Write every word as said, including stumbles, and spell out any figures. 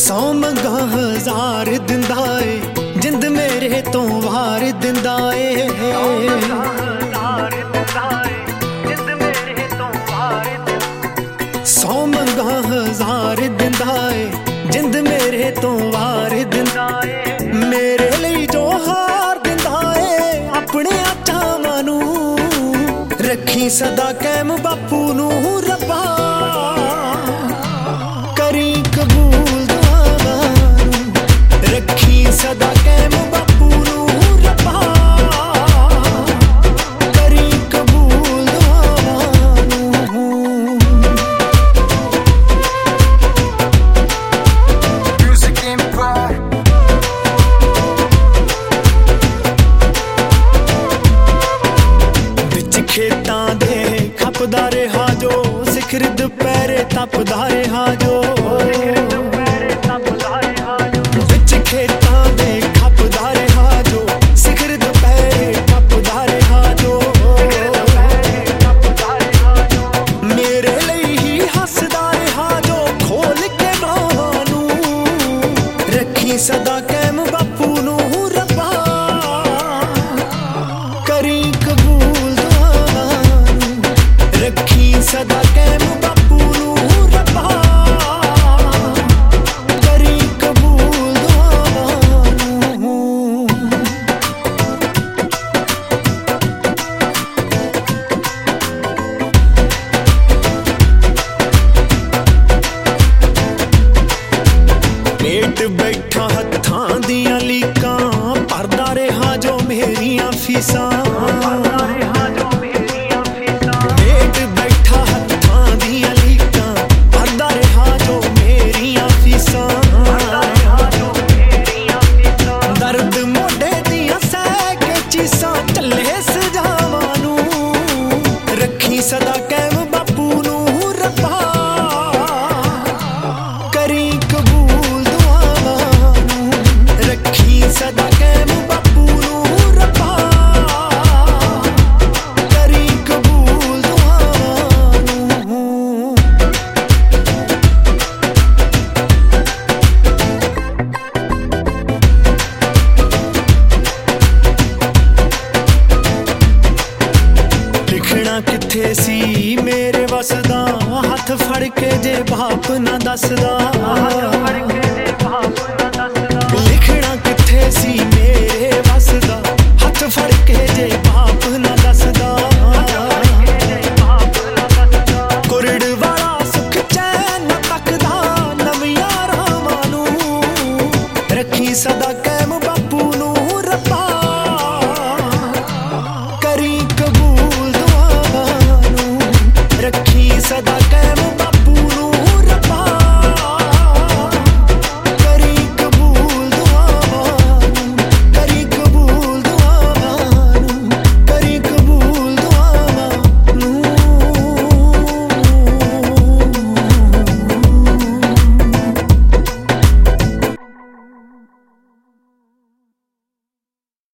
सौ मंगा हजार दिंदा ए जिंद मेरे तो वार दिंदा ए। सौ मंगा हजार दिंदा ए जिंद मेरे तो वार दिंदा ए। मेरे लिए जो हार दिंदा ए अपने चावां नू रखी सदा कैम बापू नू रब्बा करी कबूल दुआवां नू रखी सदा कैम बापू नू रब्बा करी कबूल दुआवां नू। Music Empire बिच खेतां दे खपदा रहा जो सिखर दुपहरे तपदा रहा जो। बिच खेतां दे खपदा रहा जो सिखर दुपहरे तपदा रहा जो। मेरे लिए ही हसदा रहा जो खोल के बाहां नू रखी सदा कैम बापू नू रब्बा करी कबूल दुआवां नू रखी सदा कैम बापू नू रब्बा करी कबूल दुआवां नू। पेट बैठा हत्थां दियां लीकां भरदा रहा जो मेरियां फीसां। पेट बैठा हत्थां दियां लीकां भरदा रहा जो मेरियां फीसां। दर्द मोढे दियां सह के चीसां झल्ले सजावां नू रखी सदा कैम बापू नू रब्बा करी कबूल दुआवां नू रखी सदा कैम बापू नू रब्बा करी कबूल दुआवां नू। लिखना किथे सी मेरे वसदा हथ फड़ के जे बाप ना दसदा।